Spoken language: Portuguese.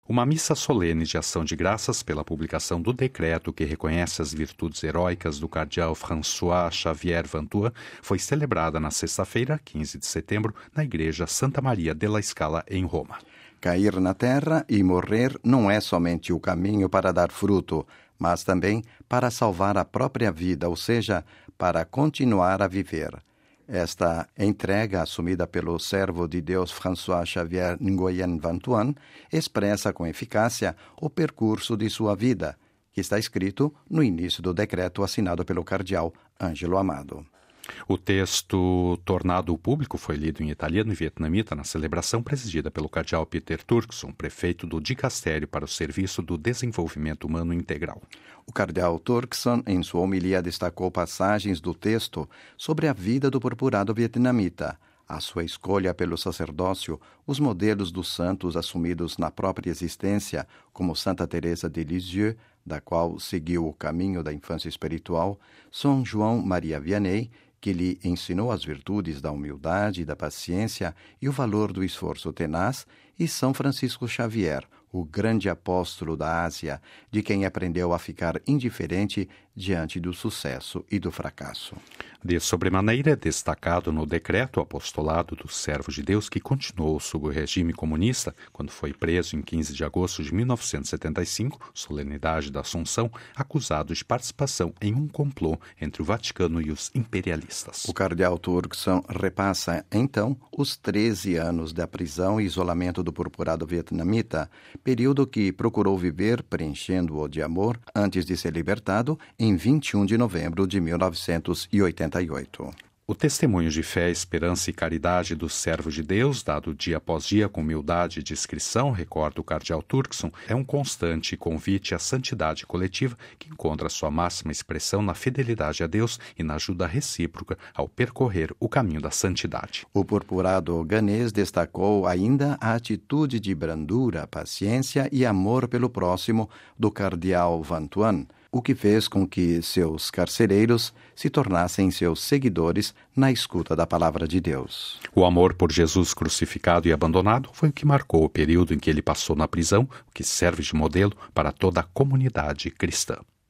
Uma missa solene de ação de graças pela publicação do decreto que reconhece as virtudes heróicas do cardeal François Xavier Vantuan foi celebrada na sexta-feira, 15 de setembro, na Igreja Santa Maria della Scala, em Roma. Cair na terra e morrer não é somente o caminho para dar fruto, mas também para salvar a própria vida, ou seja, para continuar a viver. Esta entrega, assumida pelo servo de Deus François Xavier Nguyen Vantuan, expressa com eficácia o percurso de sua vida, que está escrito no início do decreto assinado pelo cardeal Ângelo Amado. O texto tornado público foi lido em italiano e vietnamita na celebração presidida pelo cardeal Peter Turkson, prefeito do Dicastério para o Serviço do Desenvolvimento Humano Integral. O cardeal Turkson, em sua homilia, destacou passagens do texto sobre a vida do purpurado vietnamita, a sua escolha pelo sacerdócio, os modelos dos santos assumidos na própria existência, como Santa Teresa de Lisieux, da qual seguiu o caminho da infância espiritual, São João Maria Vianney, que lhe ensinou as virtudes da humildade e da paciência e o valor do esforço tenaz, e São Francisco Xavier, o grande apóstolo da Ásia, de quem aprendeu a ficar indiferente diante do sucesso e do fracasso. De sobremaneira, é destacado no decreto o apostolado do servo de Deus que continuou sob o regime comunista, quando foi preso em 15 de agosto de 1975, solenidade da Assunção, acusado de participação em um complô entre o Vaticano e os imperialistas. O cardeal Turkson repassa, então, os 13 anos da prisão e isolamento do purpurado vietnamita, período que procurou viver preenchendo-o de amor antes de ser libertado em 21 de novembro de 1988. O testemunho de fé, esperança e caridade do servo de Deus, dado dia após dia com humildade e discrição, recorda o cardeal Turkson, é um constante convite à santidade coletiva que encontra sua máxima expressão na fidelidade a Deus e na ajuda recíproca ao percorrer o caminho da santidade. O purpurado ganês destacou ainda a atitude de brandura, paciência e amor pelo próximo do cardeal Vantuan, o que fez com que seus carcereiros se tornassem seus seguidores na escuta da palavra de Deus. O amor por Jesus crucificado e abandonado foi o que marcou o período em que ele passou na prisão, o que serve de modelo para toda a comunidade cristã.